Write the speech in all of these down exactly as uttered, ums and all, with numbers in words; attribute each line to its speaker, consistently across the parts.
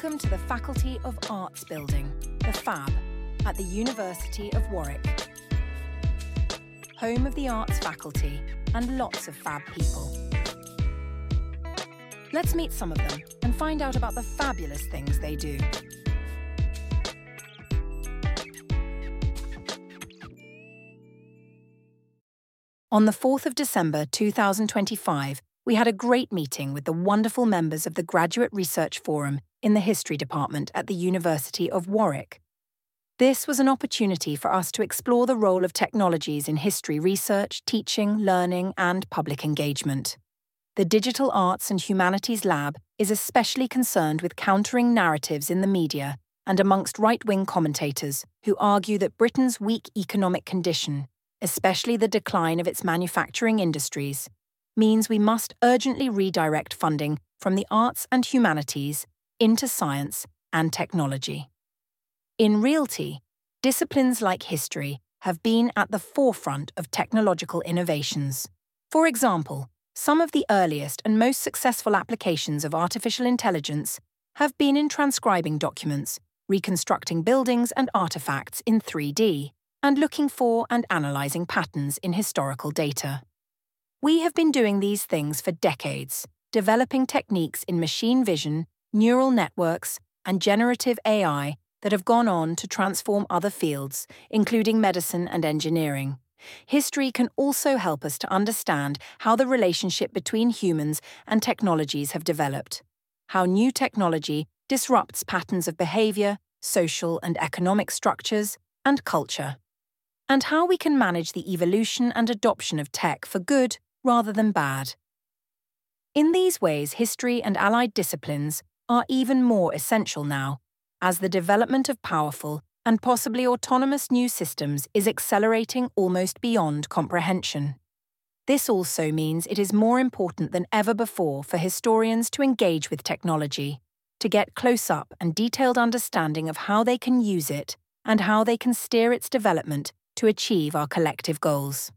Speaker 1: Welcome to the Faculty of Arts building, the FAB, at the University of Warwick. Home of the arts faculty and lots of fab people. Let's meet some of them and find out about the fabulous things they do. On the fourth of December two thousand twenty-five, we had a great meeting with the wonderful members of the Graduate Research Forum in the History Department at the University of Warwick. This was an opportunity for us to explore the role of technologies in history research, teaching, learning, and public engagement. The Digital Arts and Humanities Lab is especially concerned with countering narratives in the media and amongst right-wing commentators who argue that Britain's weak economic condition, especially the decline of its manufacturing industries, means we must urgently redirect funding from the arts and humanities into science and technology. In reality, disciplines like history have been at the forefront of technological innovations. For example, some of the earliest and most successful applications of artificial intelligence have been in transcribing documents, reconstructing buildings and artifacts in three D, and looking for and analysing patterns in historical data. We have been doing these things for decades, developing techniques in machine vision, neural networks, and generative A I that have gone on to transform other fields, including medicine and engineering. History can also help us to understand how the relationship between humans and technologies have developed, how new technology disrupts patterns of behaviour, social and economic structures, and culture, and how we can manage the evolution and adoption of tech for good rather than bad. In these ways, history and allied disciplines are even more essential now, as the development of powerful and possibly autonomous new systems is accelerating almost beyond comprehension. This also means it is more important than ever before for historians to engage with technology, to get close-up and detailed understanding of how they can use it and how they can steer its development to achieve our collective goals.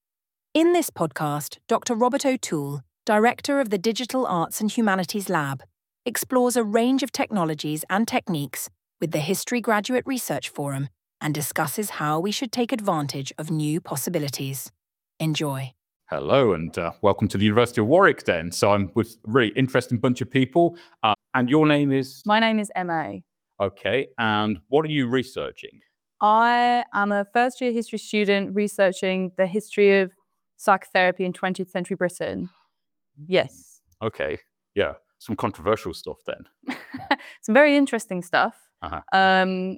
Speaker 1: In this podcast, Doctor Robert O'Toole, Director of the Digital Arts and Humanities Lab, explores a range of technologies and techniques with the History Graduate Research Forum and discusses how we should take advantage of new possibilities. Enjoy.
Speaker 2: Hello and uh, welcome to the University of Warwick then. So I'm with a really interesting bunch of people. Uh, and your name is?
Speaker 3: My name is Emma.
Speaker 2: Okay, and what are you researching?
Speaker 3: I am a first year history student researching the history of psychotherapy in twentieth century Britain. Yes.
Speaker 2: Okay, yeah, some controversial stuff then.
Speaker 3: Some very interesting stuff.
Speaker 2: Uh-huh.
Speaker 3: Um,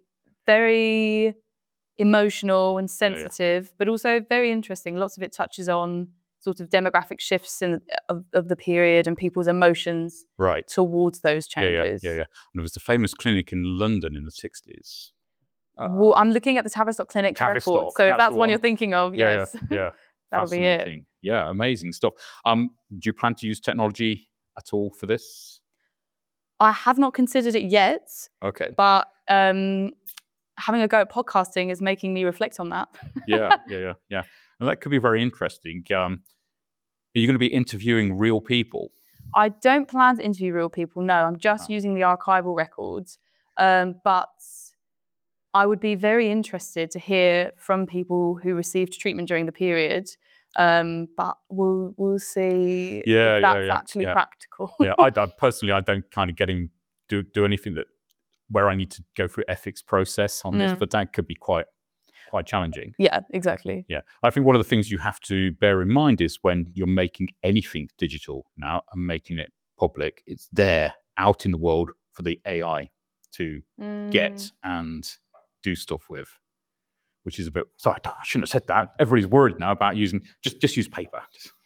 Speaker 3: very emotional and sensitive, yeah, yeah. but also very interesting. Lots of it touches on sort of demographic shifts in of, of the period and people's emotions
Speaker 2: right.
Speaker 3: towards those changes.
Speaker 2: Yeah, yeah, yeah, yeah. And there was a famous clinic in London in the sixties.
Speaker 3: Uh, well, I'm looking at the Tavistock Clinic
Speaker 2: Tavistock,
Speaker 3: record, so if
Speaker 2: that's
Speaker 3: that's
Speaker 2: the
Speaker 3: one
Speaker 2: one
Speaker 3: you're thinking of,
Speaker 2: yeah,
Speaker 3: yes.
Speaker 2: Yeah, yeah.
Speaker 3: That'll be it.
Speaker 2: Yeah, amazing stuff. Um, do you plan to use technology at all for this?
Speaker 3: I have not considered it yet.
Speaker 2: Okay.
Speaker 3: But um, having a go at podcasting is making me reflect on that.
Speaker 2: yeah, yeah, yeah, yeah. And that could be very interesting. Um, are you going to be interviewing real people?
Speaker 3: I don't plan to interview real people, no. I'm just oh. using the archival records. Um, but I would be very interested to hear from people who received treatment during the period. Um, but we'll we'll see
Speaker 2: yeah,
Speaker 3: if that's
Speaker 2: yeah, yeah,
Speaker 3: actually
Speaker 2: yeah.
Speaker 3: practical.
Speaker 2: yeah, I, I personally I don't kind of get in, do do anything that where I need to go through ethics process on this, mm. but that could be quite quite challenging.
Speaker 3: Yeah, exactly.
Speaker 2: Yeah, I think one of the things you have to bear in mind is when you're making anything digital now and making it public, it's there out in the world for the A I to mm. get and do stuff with, which is a bit, sorry, I shouldn't have said that. Everybody's worried now about using, just, just use paper.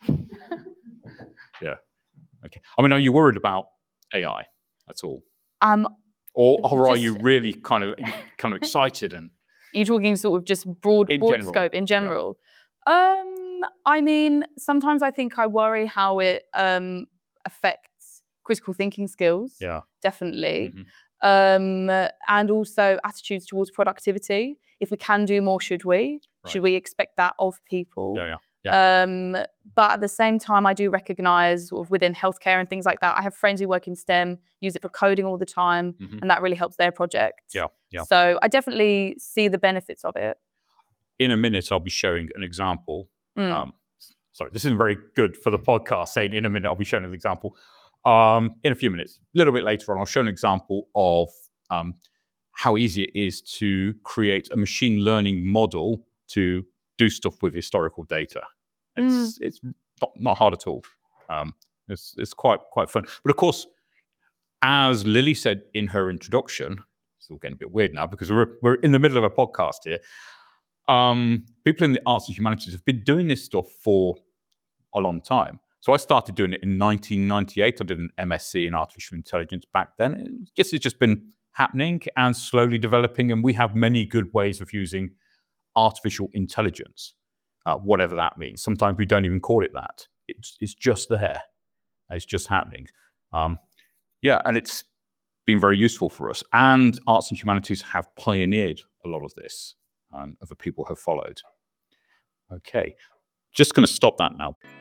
Speaker 2: yeah, okay. I mean, are you worried about A I at all?
Speaker 3: Um,
Speaker 2: or or just, are you really kind of kind of excited? And
Speaker 3: you're talking sort of just broad, broad
Speaker 2: general.
Speaker 3: scope, in general? Yeah. Um, I mean, sometimes I think I worry how it um, affects critical thinking skills.
Speaker 2: Yeah.
Speaker 3: Definitely. Mm-hmm. Um, and also attitudes towards productivity. If we can do more, should we? Right. Should we expect that of people?
Speaker 2: Yeah, Yeah.
Speaker 3: Um, but at the same time, I do recognize sort of within healthcare and things like that, I have friends who work in STEM, use it for coding all the time,
Speaker 2: Mhm.
Speaker 3: and that really helps their projects.
Speaker 2: Yeah, yeah.
Speaker 3: So I definitely see the benefits of it.
Speaker 2: In a minute, I'll be showing an example.
Speaker 3: Mm.
Speaker 2: Um, sorry, this isn't very good for the podcast, saying in a minute, I'll be showing an example. Um, in a few minutes, a little bit later on, I'll show an example of um, how easy it is to create a machine learning model to do stuff with historical data. It's
Speaker 3: Mm.
Speaker 2: it's not, not hard at all. Um, it's it's quite quite fun. But of course, as Lily said in her introduction, it's all getting a bit weird now because we're we're in the middle of a podcast here. Um, people in the arts and humanities have been doing this stuff for a long time. So I started doing it in nineteen ninety-eight. I did an M S c in artificial intelligence back then. I guess it's just been happening and slowly developing, and we have many good ways of using artificial intelligence, uh, whatever that means. Sometimes we don't even call it that. It's, it's just there. It's just happening. Um, yeah, and it's been very useful for us. And arts and humanities have pioneered a lot of this, and other people have followed. Okay, just going to stop that now.